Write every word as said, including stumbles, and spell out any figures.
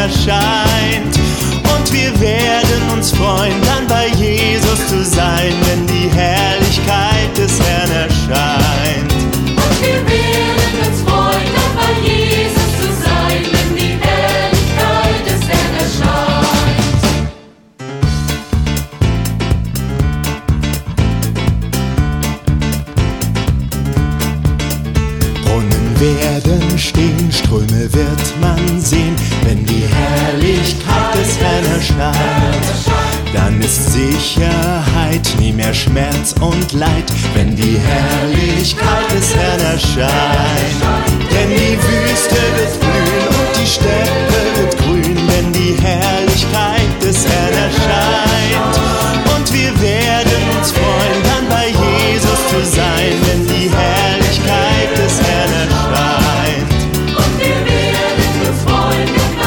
erscheint. Und wir werden uns freuen, dann bei Jesus zu sein, wenn die Herrlichkeit des Herrn erscheint. Und wir werden uns freuen, dann bei Jesus zu sein, wenn die Herrlichkeit des Herrn erscheint. Brunnen werden stehen, Ströme wird man sehen, wenn die Herrlichkeit des Herrn erscheint. Dann ist Sicherheit, nie mehr Schmerz und Leid, wenn die Herrlichkeit des Herrn erscheint. Denn die Wüste wird blühen und die Städte